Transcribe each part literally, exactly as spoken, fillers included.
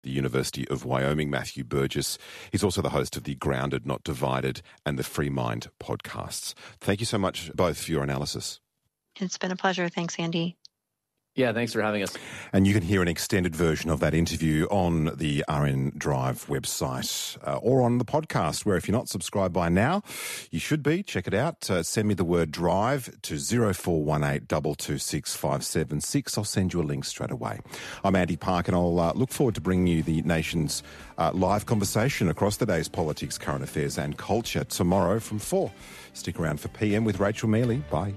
the University of Wyoming, Matthew Burgess. He's also the host of the Grounded, Not Divided and the Free Mind podcasts. Thank you so much both for your analysis. It's been a pleasure. Thanks, Andy. Yeah, thanks for having us. And you can hear an extended version of that interview on the R N Drive website uh, or on the podcast, where if you're not subscribed by now, you should be. Check it out. Uh, send me the word drive to zero four one eight two two six five seven six. I'll send you a link straight away. I'm Andy Park, and I'll uh, look forward to bringing you the nation's uh, live conversation across the day's politics, current affairs and culture tomorrow from four. Stick around for P M with Rachel Mealy. Bye.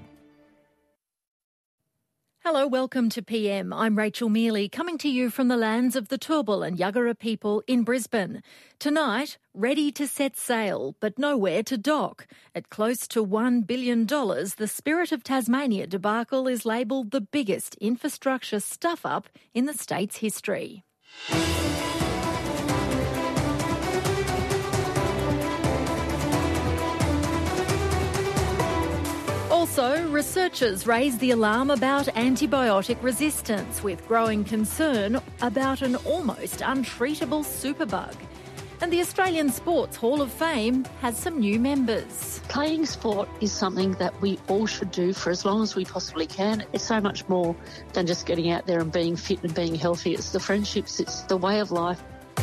Hello, welcome to P M. I'm Rachel Mealy, coming to you from the lands of the Turrbal and Yuggera people in Brisbane. Tonight, ready to set sail, but nowhere to dock. At close to one billion dollars, the Spirit of Tasmania debacle is labelled the biggest infrastructure stuff-up in the state's history. Also, researchers raise the alarm about antibiotic resistance, with growing concern about an almost untreatable superbug. And the Australian Sports Hall of Fame has some new members. Playing sport is something that we all should do for as long as we possibly can. It's so much more than just getting out there and being fit and being healthy. It's the friendships, it's the way of life.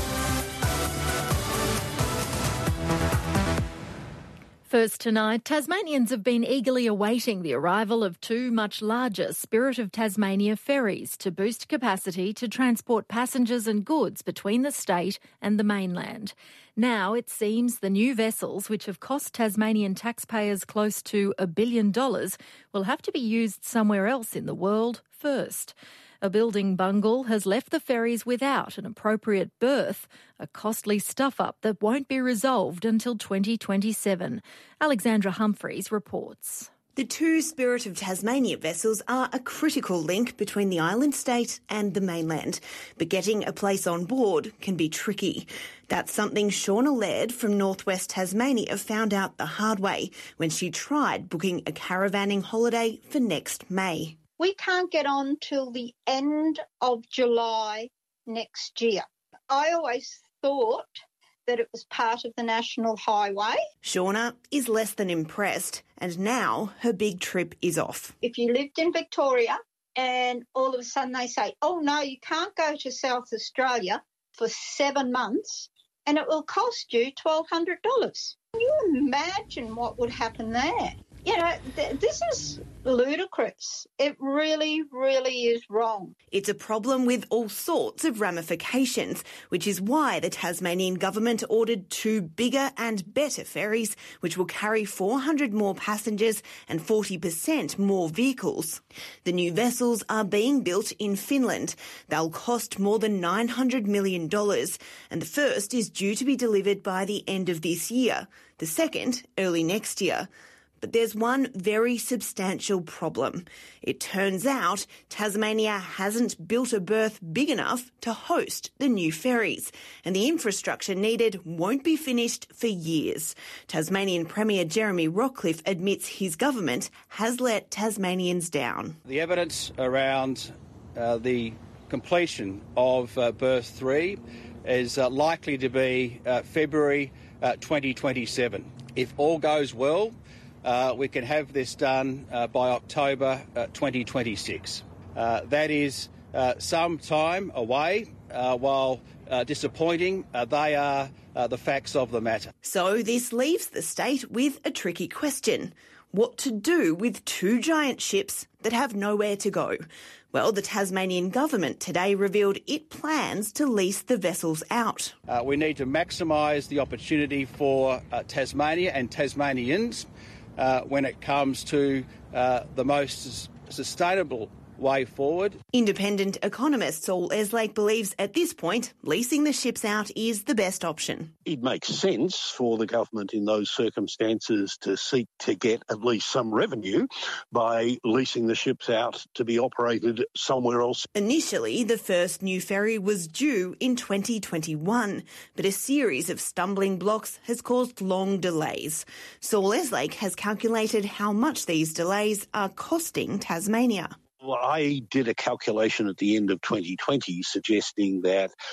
First tonight, Tasmanians have been eagerly awaiting the arrival of two much larger Spirit of Tasmania ferries to boost capacity to transport passengers and goods between the state and the mainland. Now it seems the new vessels, which have cost Tasmanian taxpayers close to a billion dollars, will have to be used somewhere else in the world first. A building bungle has left the ferries without an appropriate berth, a costly stuff-up that won't be resolved until twenty twenty-seven. Alexandra Humphreys reports. The two Spirit of Tasmania vessels are a critical link between the island state and the mainland, but getting a place on board can be tricky. That's something Shauna Laird from Northwest Tasmania found out the hard way when she tried booking a caravanning holiday for next May. We can't get on till the end of July next year. I always thought that it was part of the National Highway. Shauna is less than impressed, and now her big trip is off. If you lived in Victoria and all of a sudden they say, oh no, you can't go to South Australia for seven months and it will cost you twelve hundred dollars. Can you imagine what would happen there? You know, th- this is ludicrous. It really, really is wrong. It's a problem with all sorts of ramifications, which is why the Tasmanian government ordered two bigger and better ferries, which will carry four hundred more passengers and forty percent more vehicles. The new vessels are being built in Finland. They'll cost more than nine hundred million dollars, and the first is due to be delivered by the end of this year, the second early next year. But there's one very substantial problem. It turns out Tasmania hasn't built a berth big enough to host the new ferries, and the infrastructure needed won't be finished for years. Tasmanian Premier Jeremy Rockliff admits his government has let Tasmanians down. The evidence around uh, the completion of uh, berth three is uh, likely to be uh, February uh, twenty twenty-seven. If all goes well, Uh, we can have this done uh, by October uh, twenty twenty-six. Uh, that is uh, some time away. Uh, while uh, disappointing, uh, they are uh, the facts of the matter. So this leaves the state with a tricky question. What to do with two giant ships that have nowhere to go? Well, the Tasmanian government today revealed it plans to lease the vessels out. Uh, we need to maximise the opportunity for uh, Tasmania and Tasmanians Uh, when it comes to uh, the most s- sustainable way forward. Independent economist Saul Eslake believes at this point leasing the ships out is the best option. It makes sense for the government in those circumstances to seek to get at least some revenue by leasing the ships out to be operated somewhere else. Initially, the first new ferry was due in twenty twenty-one, but a series of stumbling blocks has caused long delays. Saul Eslake has calculated how much these delays are costing Tasmania. Well, I did a calculation at the end of twenty twenty suggesting that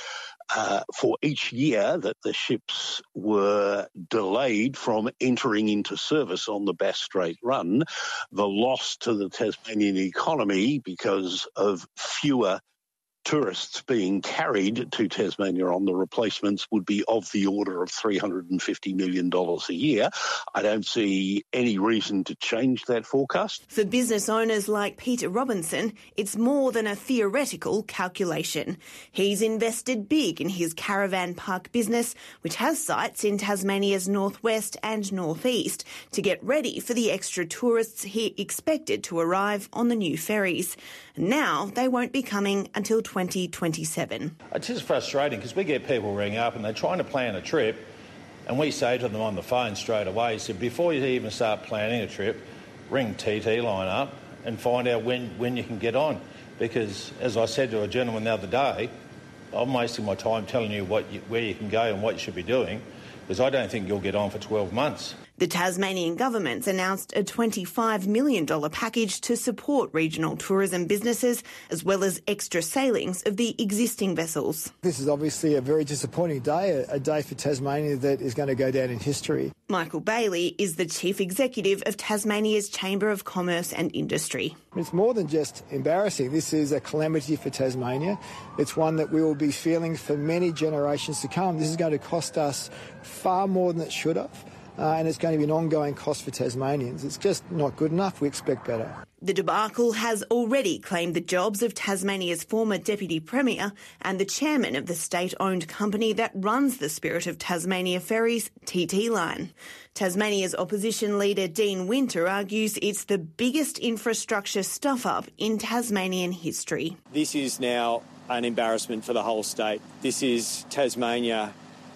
uh, for each year that the ships were delayed from entering into service on the Bass Strait run, the loss to the Tasmanian economy because of fewer tourists being carried to Tasmania on the replacements would be of the order of three hundred fifty million dollars a year. I don't see any reason to change that forecast. For business owners like Peter Robinson, it's more than a theoretical calculation. He's invested big in his caravan park business, which has sites in Tasmania's northwest and northeast, to get ready for the extra tourists he expected to arrive on the new ferries. Now they won't be coming until twenty twenty-seven. It's just frustrating because we get people ring up and they're trying to plan a trip, and we say to them on the phone straight away, so before you even start planning a trip, ring T T Line up and find out when, when you can get on. Because, as I said to a gentleman the other day, I'm wasting my time telling you what you, where you can go and what you should be doing, because I don't think you'll get on for twelve months. The Tasmanian government's announced a twenty-five million dollars package to support regional tourism businesses, as well as extra sailings of the existing vessels. This is obviously a very disappointing day, a, a day for Tasmania that is going to go down in history. Michael Bailey is the Chief Executive of Tasmania's Chamber of Commerce and Industry. It's more than just embarrassing. This is a calamity for Tasmania. It's one that we will be feeling for many generations to come. This is going to cost us far more than it should have. Uh, and it's going to be an ongoing cost for Tasmanians. It's just not good enough. We expect better. The debacle has already claimed the jobs of Tasmania's former Deputy Premier and the chairman of the state-owned company that runs the Spirit of Tasmania ferries, T T Line. Tasmania's opposition leader Dean Winter argues it's the biggest infrastructure stuff-up in Tasmanian history. This is now an embarrassment for the whole state. This is Tasmania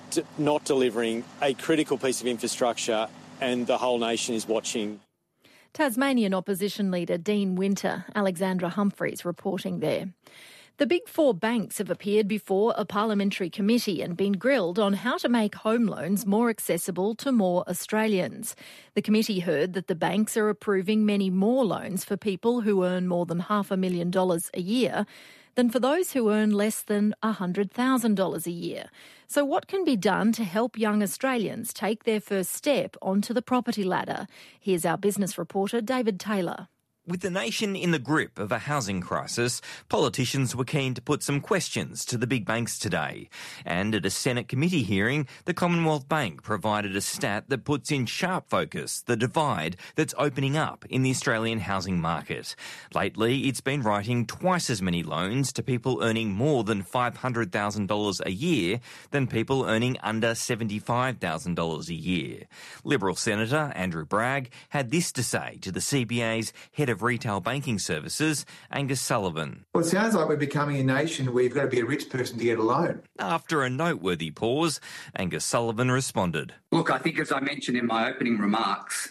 not delivering a critical piece of infrastructure, and the whole nation is watching. Tasmanian opposition leader Dean Winter, Alexandra Humphreys reporting there. The big four banks have appeared before a parliamentary committee and been grilled on how to make home loans more accessible to more Australians. The committee heard that the banks are approving many more loans for people who earn more than half a million dollars a year than for those who earn less than one hundred thousand dollars a year. So what can be done to help young Australians take their first step onto the property ladder? Here's our business reporter, David Taylor. With the nation in the grip of a housing crisis, politicians were keen to put some questions to the big banks today. And at a Senate committee hearing, the Commonwealth Bank provided a stat that puts in sharp focus the divide that's opening up in the Australian housing market. Lately, it's been writing twice as many loans to people earning more than five hundred thousand dollars a year than people earning under seventy-five thousand dollars a year. Liberal Senator Andrew Bragg had this to say to the C B A's head of Retail Banking Services, Angus Sullivan. Well, it sounds like we're becoming a nation where you've got to be a rich person to get a loan. After a noteworthy pause, Angus Sullivan responded. Look, I think as I mentioned in my opening remarks,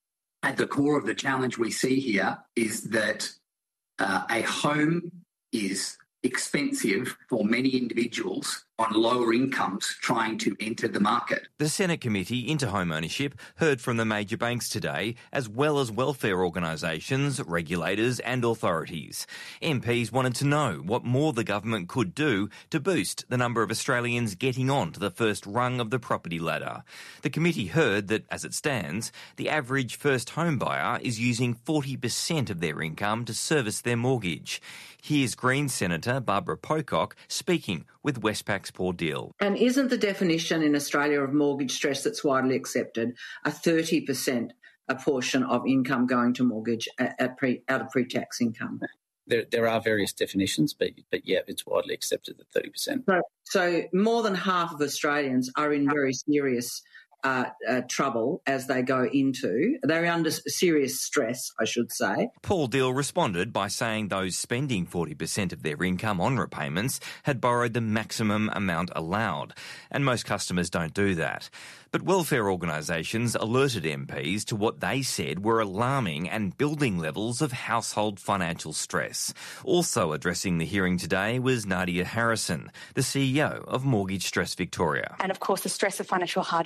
at the core of the challenge we see here is that uh, a home is expensive for many individuals on lower incomes trying to enter the market. The Senate Committee into Home Ownership heard from the major banks today, as well as welfare organisations, regulators and authorities. M Ps wanted to know what more the government could do to boost the number of Australians getting on to the first rung of the property ladder. The committee heard that, as it stands, the average first home buyer is using forty percent of their income to service their mortgage. Here's Greens Senator Barbara Pocock speaking with Westpac's Paul Deal. And isn't the definition in Australia of mortgage stress that's widely accepted a thirty percent a portion of income going to mortgage at, at pre, out of pre-tax income? There, there are various definitions, but but yeah, it's widely accepted at thirty percent. So, so more than half of Australians are in very serious Uh, uh, trouble as they go into. They're under serious stress, I should say. Paul Deal responded by saying those spending forty percent of their income on repayments had borrowed the maximum amount allowed, and most customers don't do that. But welfare organisations alerted M Ps to what they said were alarming and building levels of household financial stress. Also addressing the hearing today was Nadia Harrison, the C E O of Mortgage Stress Victoria. And of course, the stress of financial hardship can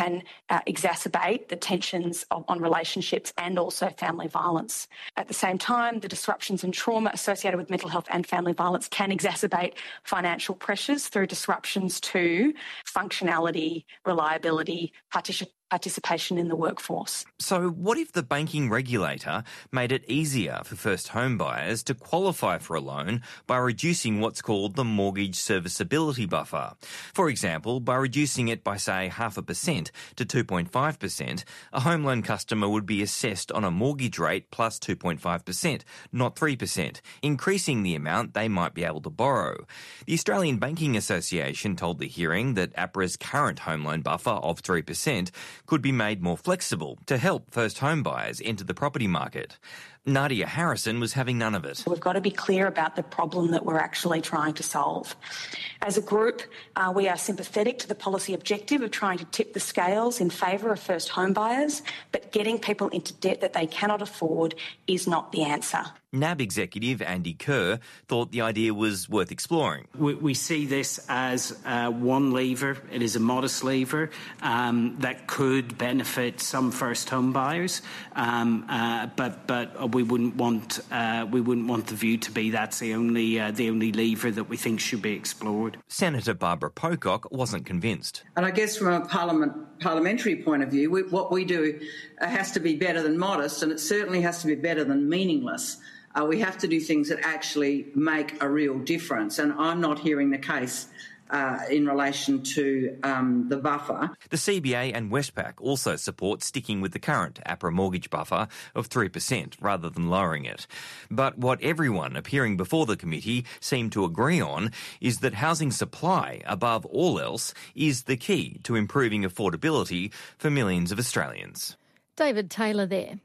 can uh, exacerbate the tensions of, on relationships and also family violence. At the same time, the disruptions and trauma associated with mental health and family violence can exacerbate financial pressures through disruptions to functionality, reliability, participation, participation in the workforce. So what if the banking regulator made it easier for first home buyers to qualify for a loan by reducing what's called the mortgage serviceability buffer? For example, by reducing it by, say, half a percent to two point five percent, a home loan customer would be assessed on a mortgage rate plus two point five percent, not three percent, increasing the amount they might be able to borrow. The Australian Banking Association told the hearing that APRA's current home loan buffer of three percent could be made more flexible to help first home buyers enter the property market. Nadia Harrison was having none of it. We've got to be clear about the problem that we're actually trying to solve. As a group, uh, we are sympathetic to the policy objective of trying to tip the scales in favour of first home buyers, but getting people into debt that they cannot afford is not the answer. N A B executive Andy Kerr thought the idea was worth exploring. We, we see this as uh, one lever. It is a modest lever um, that could benefit some first home buyers, um, uh, but but we wouldn't want uh, we wouldn't want the view to be that's the only uh, the only lever that we think should be explored. Senator Barbara Pocock wasn't convinced. And I guess from a parliament parliamentary point of view, we, what we do uh, has to be better than modest, and it certainly has to be better than meaningless. Uh, we have to do things that actually make a real difference, and I'm not hearing the case uh, in relation to um, the buffer. The C B A and Westpac also support sticking with the current APRA mortgage buffer of three percent rather than lowering it. But what everyone appearing before the committee seemed to agree on is that housing supply, above all else, is the key to improving affordability for millions of Australians. David Taylor there.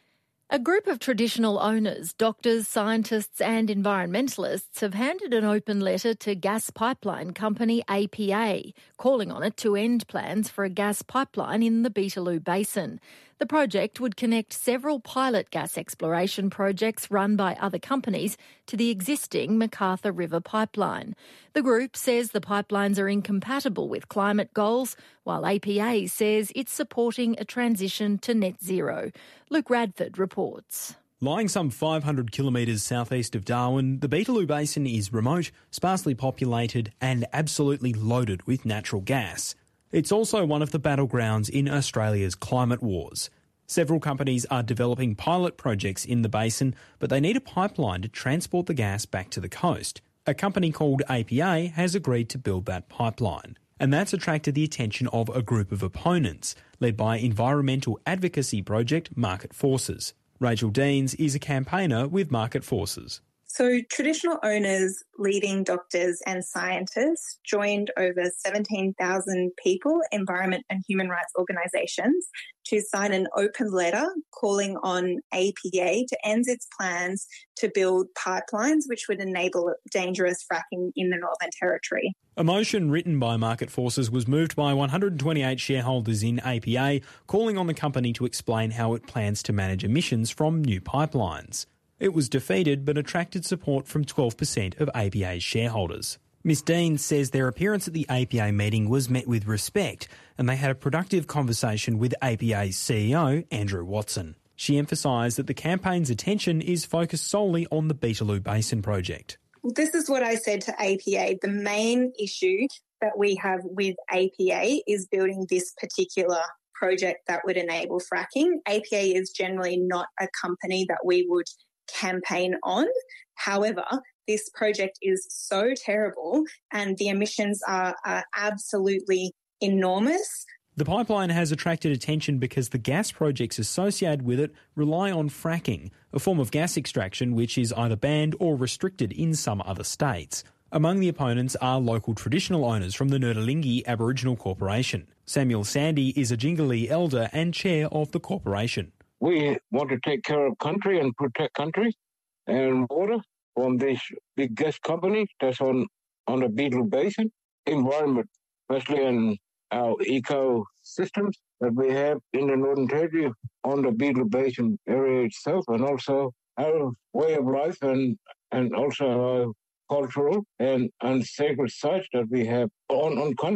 A group of traditional owners, doctors, scientists and environmentalists have handed an open letter to gas pipeline company A P A, calling on it to end plans for a gas pipeline in the Beetaloo Basin. The project would connect several pilot gas exploration projects run by other companies to the existing MacArthur River pipeline. The group says the pipelines are incompatible with climate goals, while A P A says it's supporting a transition to net zero. Luke Radford reports. Lying some five hundred kilometres southeast of Darwin, the Beetaloo Basin is remote, sparsely populated and absolutely loaded with natural gas. It's also one of the battlegrounds in Australia's climate wars. Several companies are developing pilot projects in the basin, but they need a pipeline to transport the gas back to the coast. A company called A P A has agreed to build that pipeline. And that's attracted the attention of a group of opponents, led by environmental advocacy project Market Forces. Rachel Deans is a campaigner with Market Forces. So traditional owners, leading doctors and scientists joined over seventeen thousand people, environment and human rights organisations, to sign an open letter calling on A P A to end its plans to build pipelines which would enable dangerous fracking in the Northern Territory. A motion written by Market Forces was moved by one hundred twenty-eight shareholders in A P A, calling on the company to explain how it plans to manage emissions from new pipelines. It was defeated but attracted support from twelve percent of A P A's shareholders. Miz Dean says their appearance at the A P A meeting was met with respect and they had a productive conversation with A P A's C E O, Andrew Watson. She emphasised that the campaign's attention is focused solely on the Beetaloo Basin project. This is what I said to A P A. The main issue that we have with A P A is building this particular project that would enable fracking. A P A is generally not a company that we would campaign on. However, this project is so terrible and the emissions are, are absolutely enormous. The pipeline has attracted attention because the gas projects associated with it rely on fracking, a form of gas extraction which is either banned or restricted in some other states. Among the opponents are local traditional owners from the Nurtalingi Aboriginal Corporation. Samuel Sandy is a Jingalee elder and chair of the corporation. We want to take care of country and protect country and water from these big gas companies that's on, on the Beetaloo Basin. Environment, especially in our ecosystems that we have in the Northern Territory on the Beetaloo Basin area itself, and also our way of life and, and also our cultural and, and sacred sites that we have on, on country.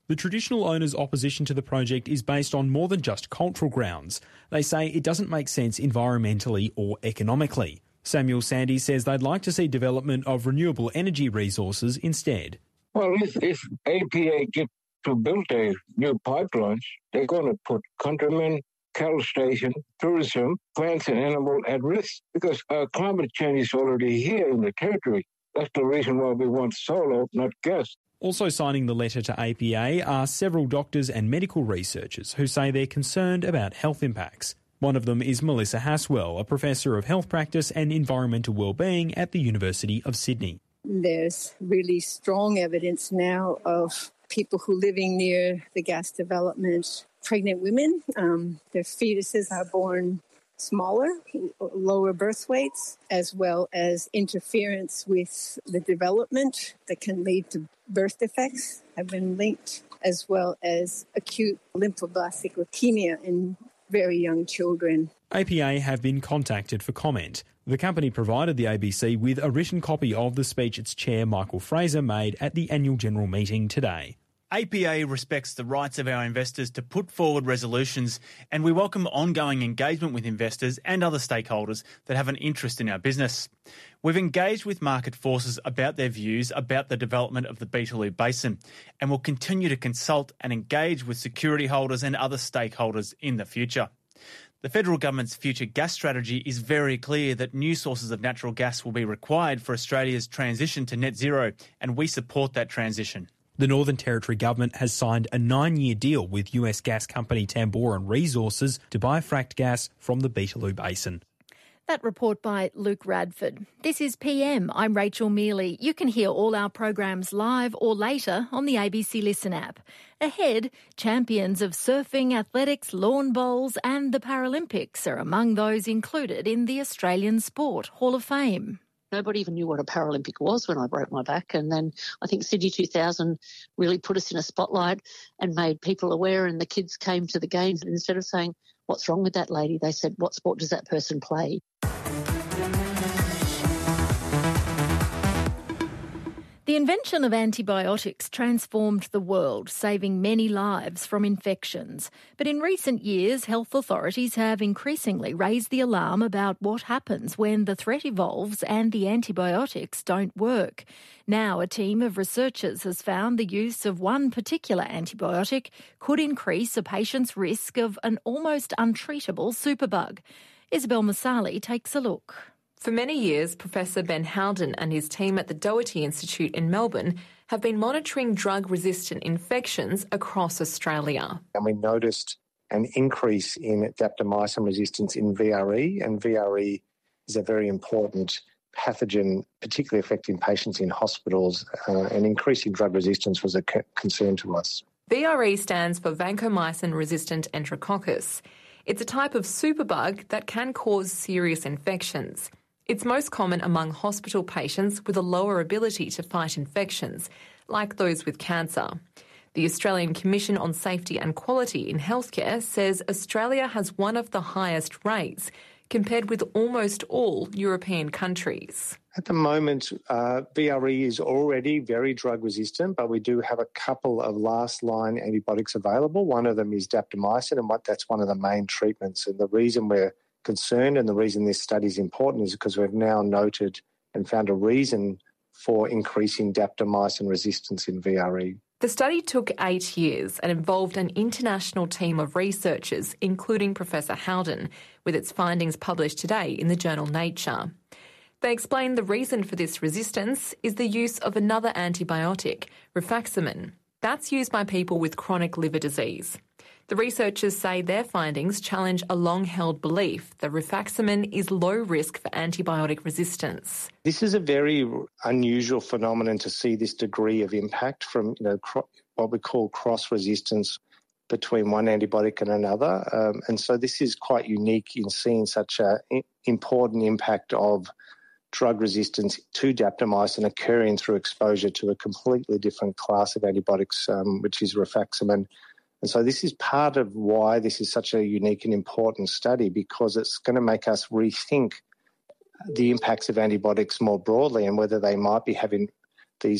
The traditional owners' opposition to the project is based on more than just cultural grounds. They say it doesn't make sense environmentally or economically. Samuel Sandy says they'd like to see development of renewable energy resources instead. Well, if, if A P A get to build a new pipelines, they're going to put countrymen, cattle station, tourism, plants and animals at risk because uh, climate change is already here in the territory. That's the reason why we want solar, not gas. Also signing the letter to A P A are several doctors and medical researchers who say they're concerned about health impacts. One of them is Melissa Haswell, a professor of health practice and environmental wellbeing at the University of Sydney. There's really strong evidence now of people who are living near the gas development, pregnant women, um, their fetuses are born smaller, lower birth weights, as well as interference with the development that can lead to birth defects have been linked, as well as acute lymphoblastic leukemia in very young children. A P A have been contacted for comment. The company provided the A B C with a written copy of the speech its chair, Michael Fraser, made at the annual general meeting today. A P A respects the rights of our investors to put forward resolutions, and we welcome ongoing engagement with investors and other stakeholders that have an interest in our business. We've engaged with market forces about their views about the development of the Beetaloo Basin, and will continue to consult and engage with security holders and other stakeholders in the future. The federal government's future gas strategy is very clear that new sources of natural gas will be required for Australia's transition to net zero, and we support that transition. The Northern Territory government has signed a nine-year deal with U S gas company Tamboran Resources to buy fracked gas from the Beetaloo Basin. That report by Luke Radford. This is P M. I'm Rachel Mealy. You can hear all our programs live or later on the A B C Listen app. Ahead, champions of surfing, athletics, lawn bowls and the Paralympics are among those included in the Australian Sport Hall of Fame. Nobody even knew what a Paralympic was when I broke my back. And then I think Sydney two thousand really put us in a spotlight and made people aware, and the kids came to the games. And instead of saying, "What's wrong with that lady?" they said, "What sport does that person play?" The invention of antibiotics transformed the world, saving many lives from infections. But in recent years, health authorities have increasingly raised the alarm about what happens when the threat evolves and the antibiotics don't work. Now, a team of researchers has found the use of one particular antibiotic could increase a patient's risk of an almost untreatable superbug. Isabel Masali takes a look. For many years, Professor Ben Howden and his team at the Doherty Institute in Melbourne have been monitoring drug-resistant infections across Australia. And we noticed an increase in daptomycin resistance in V R E, and V R E is a very important pathogen, particularly affecting patients in hospitals, uh, and increasing drug resistance was a c- concern to us. V R E stands for vancomycin-resistant enterococcus. It's a type of superbug that can cause serious infections. It's most common among hospital patients with a lower ability to fight infections, like those with cancer. The Australian Commission on Safety and Quality in Healthcare says Australia has one of the highest rates, compared with almost all European countries. At the moment, uh, V R E is already very drug resistant, but we do have a couple of last-line antibiotics available. One of them is daptomycin, and what, that's one of the main treatments. And the reason we're concerned and the reason this study is important is because we've now noted and found a reason for increasing daptomycin resistance in V R E. The study took eight years and involved an international team of researchers, including Professor Howden, with its findings published today in the journal Nature. They explained the reason for this resistance is the use of another antibiotic, rifaximin. That's used by people with chronic liver disease. The researchers say their findings challenge a long-held belief that rifaximin is low risk for antibiotic resistance. This is a very unusual phenomenon to see this degree of impact from, you know, cro- what we call cross-resistance between one antibiotic and another. Um, and so this is quite unique in seeing such an important impact of drug resistance to daptomycin occurring through exposure to a completely different class of antibiotics, um, which is rifaximin. And so this is part of why this is such a unique and important study, because it's going to make us rethink the impacts of antibiotics more broadly and whether they might be having these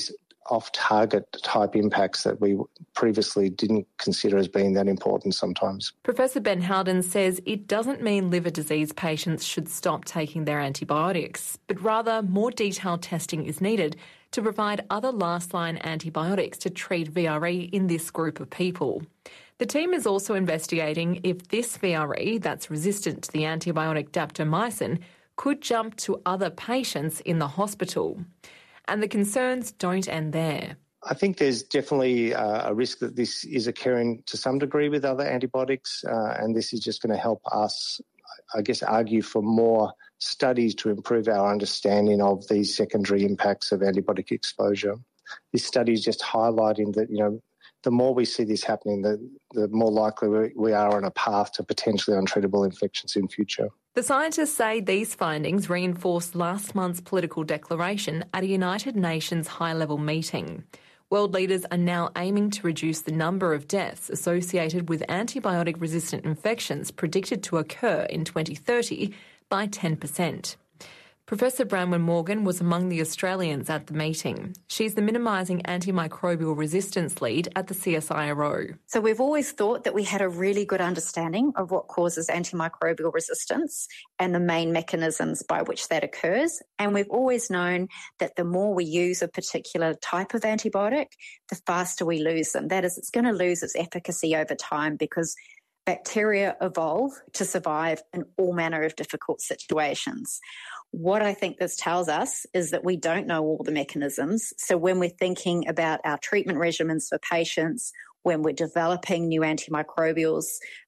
off-target type impacts that we previously didn't consider as being that important sometimes. Professor Ben Howden says it doesn't mean liver disease patients should stop taking their antibiotics, but rather more detailed testing is needed to provide other last-line antibiotics to treat V R E in this group of people. The team is also investigating if this V R E that's resistant to the antibiotic daptomycin could jump to other patients in the hospital. And the concerns don't end there. I think there's definitely uh, a risk that this is occurring to some degree with other antibiotics, uh, and this is just going to help us, I guess, argue for more studies to improve our understanding of these secondary impacts of antibiotic exposure. This study is just highlighting that, you know, the more we see this happening, the, the more likely we are on a path to potentially untreatable infections in future. The scientists say these findings reinforce last month's political declaration at a United Nations high-level meeting. World leaders are now aiming to reduce the number of deaths associated with antibiotic-resistant infections predicted to occur in twenty thirty by ten percent. Professor Bronwyn Morgan was among the Australians at the meeting. She's the Minimising Antimicrobial Resistance Lead at the C S I R O. So we've always thought that we had a really good understanding of what causes antimicrobial resistance and the main mechanisms by which that occurs. And we've always known that the more we use a particular type of antibiotic, the faster we lose them. That is, it's going to lose its efficacy over time because bacteria evolve to survive in all manner of difficult situations. What I think this tells us is that we don't know all the mechanisms. So when we're thinking about our treatment regimens for patients, when we're developing new antimicrobials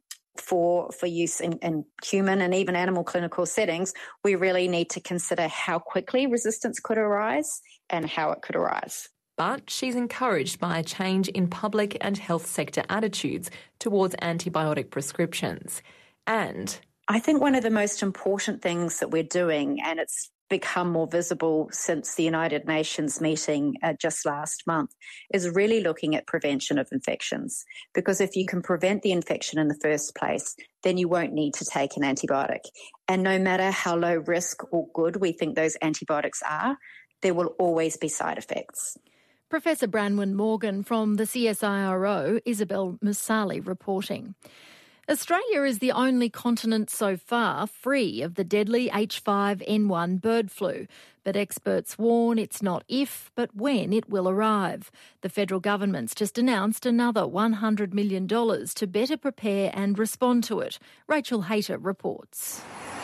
for, for use in, in human and even animal clinical settings, we really need to consider how quickly resistance could arise and how it could arise. But she's encouraged by a change in public and health sector attitudes towards antibiotic prescriptions. And I think one of the most important things that we're doing, and it's become more visible since the United Nations meeting uh, just last month, is really looking at prevention of infections. Because if you can prevent the infection in the first place, then you won't need to take an antibiotic. And no matter how low risk or good we think those antibiotics are, there will always be side effects. Professor Bronwyn Morgan from the C S I R O, Isabel Musali reporting. Australia is the only continent so far free of the deadly H five N one bird flu, but experts warn it's not if, but when it will arrive. The federal government's just announced another one hundred million dollars to better prepare and respond to it. Rachel Hayter reports.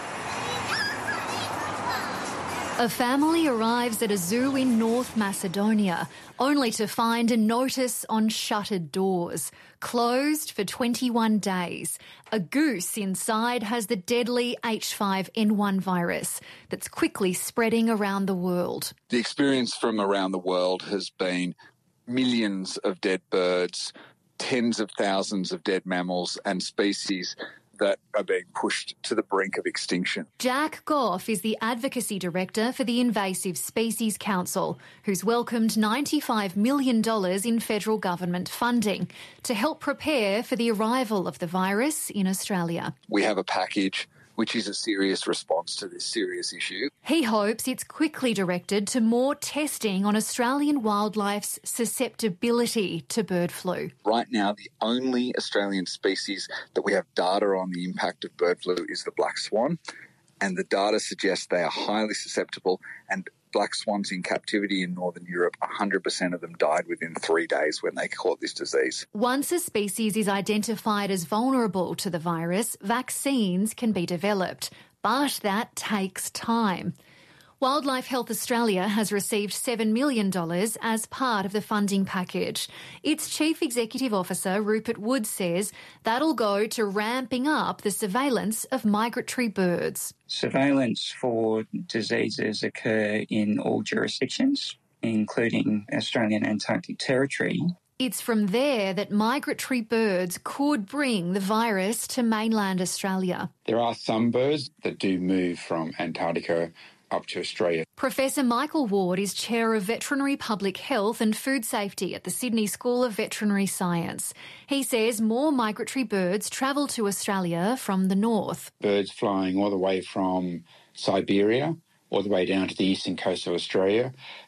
A family arrives at a zoo in North Macedonia, only to find a notice on shuttered doors. Closed for twenty-one days. A goose inside has the deadly H five N one virus that's quickly spreading around the world. The experience from around the world has been millions of dead birds, tens of thousands of dead mammals and species that are being pushed to the brink of extinction. Jack Goff is the Advocacy Director for the Invasive Species Council, who's welcomed ninety-five million dollars in federal government funding to help prepare for the arrival of the virus in Australia. We have a package which is a serious response to this serious issue. He hopes it's quickly directed to more testing on Australian wildlife's susceptibility to bird flu. Right now, the only Australian species that we have data on the impact of bird flu is the black swan, and the data suggests they are highly susceptible, and black swans in captivity in Northern Europe, one hundred percent of them died within three days when they caught this disease. Once a species is identified as vulnerable to the virus, vaccines can be developed, but that takes time. Wildlife Health Australia has received seven million dollars as part of the funding package. Its Chief Executive Officer, Rupert Wood, says that'll go to ramping up the surveillance of migratory birds. Surveillance for diseases occur in all jurisdictions, including Australian Antarctic Territory. It's from there that migratory birds could bring the virus to mainland Australia. There are some birds that do move from Antarctica up to Australia. Professor Michael Ward is Chair of Veterinary Public Health and Food Safety at the Sydney School of Veterinary Science. He says more migratory birds travel to Australia from the north. Birds flying all the way from Siberia all the way down to the eastern coast of Australia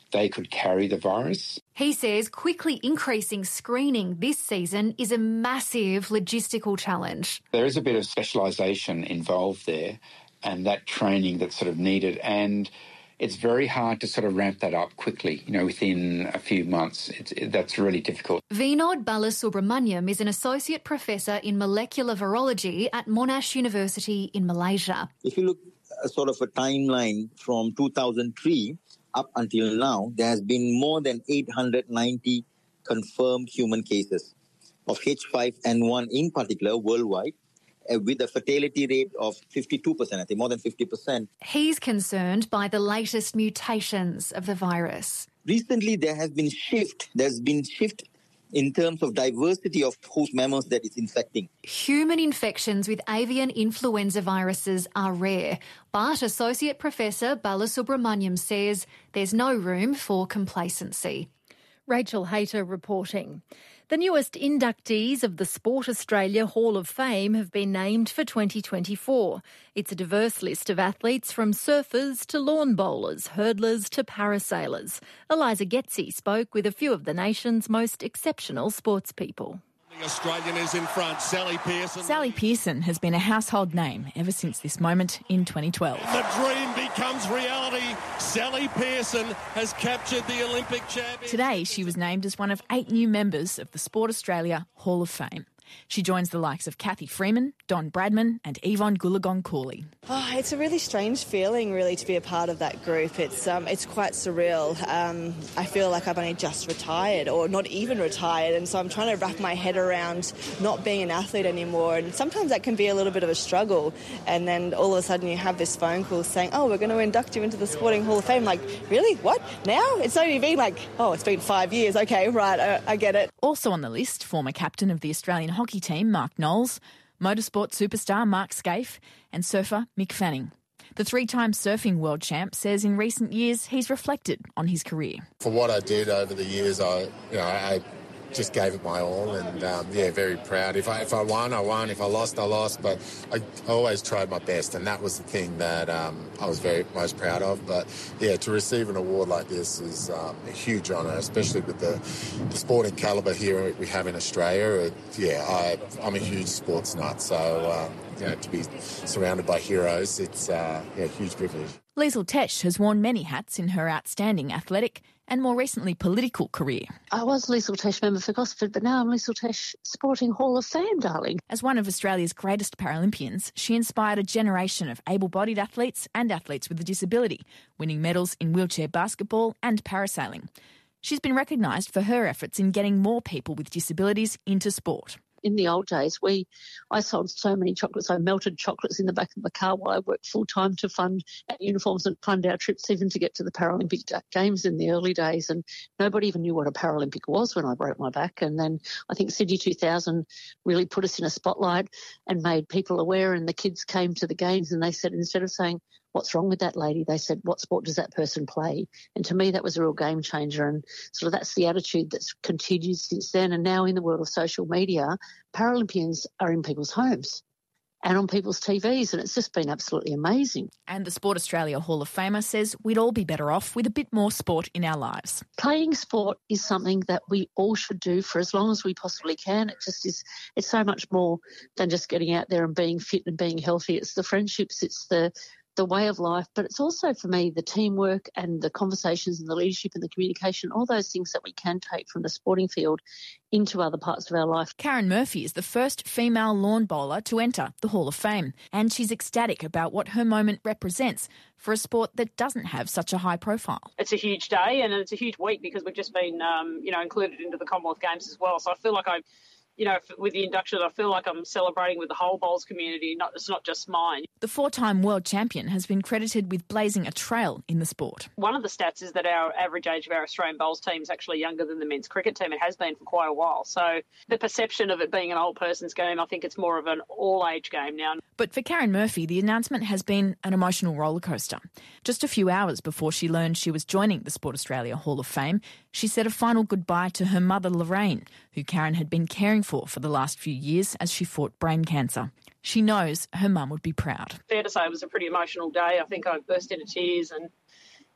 they could carry the virus. He says quickly increasing screening this season is a massive logistical challenge. There is a bit of specialisation involved there and that training that's sort of needed, and it's very hard to sort of ramp that up quickly, you know, within a few months. It's, it, that's really difficult. Vinod Balasubramaniam is an associate professor in molecular virology at Monash University in Malaysia. If you look at sort of a timeline from two thousand three up until now, there has been more than eight hundred ninety confirmed human cases of H five N one in particular worldwide, with a fatality rate of fifty-two percent, I think more than fifty percent. He's concerned by the latest mutations of the virus. Recently, there has been shift. There's been shift in terms of diversity of host mammals that it's infecting. Human infections with avian influenza viruses are rare, but Associate Professor Balasubramaniam says there's no room for complacency. Rachel Hayter reporting. The newest inductees of the Sport Australia Hall of Fame have been named for twenty twenty-four. It's a diverse list of athletes from surfers to lawn bowlers, hurdlers to parasailers. Eliza Getzi spoke with a few of the nation's most exceptional sportspeople. The Australian is in front, Sally Pearson. Sally Pearson has been a household name ever since this moment in twenty twelve. The dream becomes reality. Sally Pearson has captured the Olympic champion. Today, she was named as one of eight new members of the Sport Australia Hall of Fame. She joins the likes of Kathy Freeman, Don Bradman and Yvonne Goolagong-Cooley. Oh, it's a really strange feeling, really, to be a part of that group. It's um, it's quite surreal. Um, I feel like I've only just retired, or not even retired, and so I'm trying to wrap my head around not being an athlete anymore, and sometimes that can be a little bit of a struggle, and then all of a sudden you have this phone call saying, oh, we're going to induct you into the Sporting Hall of Fame. Like, really? What? Now? It's only been like, oh, it's been five years. Okay, right, I, I get it. Also on the list, former captain of the Australian hockey team, Mark Knowles, motorsport superstar Mark Scaife and surfer Mick Fanning. The three-time surfing world champ says in recent years he's reflected on his career. For what I did over the years, I, you know, I just gave it my all, and um, yeah, very proud. If I if I won, I won. If I lost, I lost. But I always tried my best, and that was the thing that um, I was very most proud of. But yeah, to receive an award like this is um, a huge honour, especially with the, the sporting calibre here we have in Australia. It, yeah, I, I'm a huge sports nut, so um, you know, to be surrounded by heroes, it's uh, yeah, a huge privilege. Liesl Tesch has worn many hats in her outstanding athletic and more recently political career. I was Liesl Tesch member for Gosford, but now I'm Liesl Tesch Sporting Hall of Fame, darling. As one of Australia's greatest Paralympians, she inspired a generation of able-bodied athletes and athletes with a disability, winning medals in wheelchair basketball and parasailing. She's been recognised for her efforts in getting more people with disabilities into sport. In the old days, we, I sold so many chocolates. I melted chocolates in the back of the car while I worked full-time to fund our uniforms and fund our trips, even to get to the Paralympic Games in the early days. And nobody even knew what a Paralympic was when I broke my back. And then I think Sydney two thousand really put us in a spotlight and made people aware. And the kids came to the Games and they said, instead of saying, what's wrong with that lady? They said, what sport does that person play? And to me, that was a real game changer. And sort of that's the attitude that's continued since then. And now in the world of social media, Paralympians are in people's homes and on people's T Vs, and it's just been absolutely amazing. And the Sport Australia Hall of Famer says we'd all be better off with a bit more sport in our lives. Playing sport is something that we all should do for as long as we possibly can. It just is, it's so much more than just getting out there and being fit and being healthy. It's the friendships, it's the the way of life, but it's also for me the teamwork and the conversations and the leadership and the communication, all those things that we can take from the sporting field into other parts of our life. Karen Murphy is the first female lawn bowler to enter the Hall of Fame, and she's ecstatic about what her moment represents for a sport that doesn't have such a high profile. It's a huge day and it's a huge week because we've just been, um, you know, included into the Commonwealth Games as well. So I feel like I've You know, with the induction, I feel like I'm celebrating with the whole bowls community, not it's not just mine. The four-time world champion has been credited with blazing a trail in the sport. One of the stats is that our average age of our Australian bowls team is actually younger than the men's cricket team. It has been for quite a while. So the perception of it being an old person's game, I think it's more of an all-age game now. But for Karen Murphy, the announcement has been an emotional rollercoaster. Just a few hours before she learned she was joining the Sport Australia Hall of Fame, she said a final goodbye to her mother, Lorraine, who Karen had been caring for for the last few years as she fought brain cancer. She knows her mum would be proud. Fair to say it was a pretty emotional day. I think I burst into tears and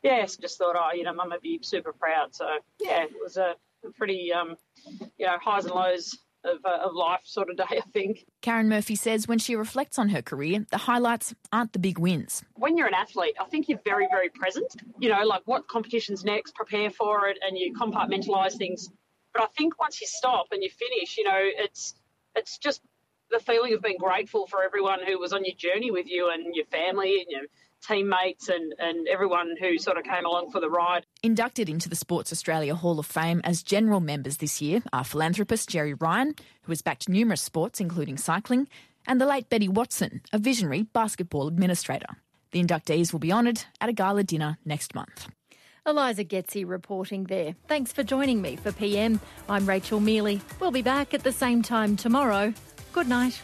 yes, just thought, oh, you know, Mum would be super proud. So, yeah, it was a pretty, um, you know, highs and lows of, uh, of life sort of day, I think. Karen Murphy says when she reflects on her career, the highlights aren't the big wins. When you're an athlete, I think you're very, very present. You know, like what competition's next, prepare for it, and you compartmentalise things. But I think once you stop and you finish, you know, it's it's just the feeling of being grateful for everyone who was on your journey with you and your family and your teammates and, and everyone who sort of came along for the ride. Inducted into the Sports Australia Hall of Fame as general members this year are philanthropist Jerry Ryan, who has backed numerous sports including cycling, and the late Betty Watson, a visionary basketball administrator. The inductees will be honoured at a gala dinner next month. Eliza Getzi reporting there. Thanks for joining me for P M. I'm Rachel Mealy. We'll be back at the same time tomorrow. Good night.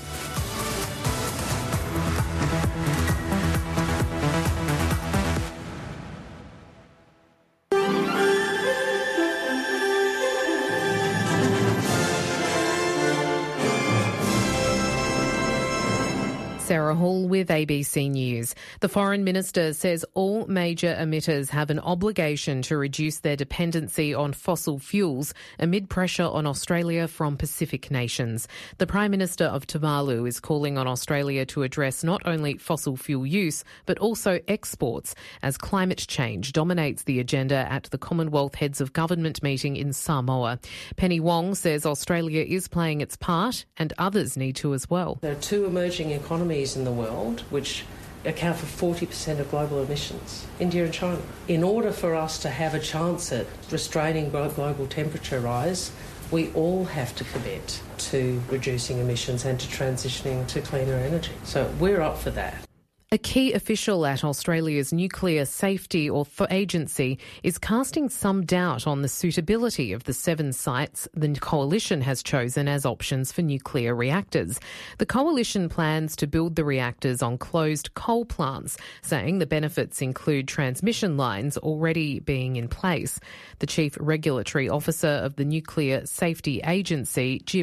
Sarah Hall with A B C News. The Foreign Minister says all major emitters have an obligation to reduce their dependency on fossil fuels amid pressure on Australia from Pacific nations. The Prime Minister of Tuvalu is calling on Australia to address not only fossil fuel use but also exports as climate change dominates the agenda at the Commonwealth Heads of Government meeting in Samoa. Penny Wong says Australia is playing its part and others need to as well. There are two emerging economies in the world which account for forty percent of global emissions, India and China. In order for us to have a chance at restraining global temperature rise, we all have to commit to reducing emissions and to transitioning to cleaner energy. So we're up for that. A key official at Australia's Nuclear Safety Agency is casting some doubt on the suitability of the seven sites the coalition has chosen as options for nuclear reactors. The coalition plans to build the reactors on closed coal plants, saying the benefits include transmission lines already being in place. The Chief Regulatory Officer of the Nuclear Safety Agency, Jim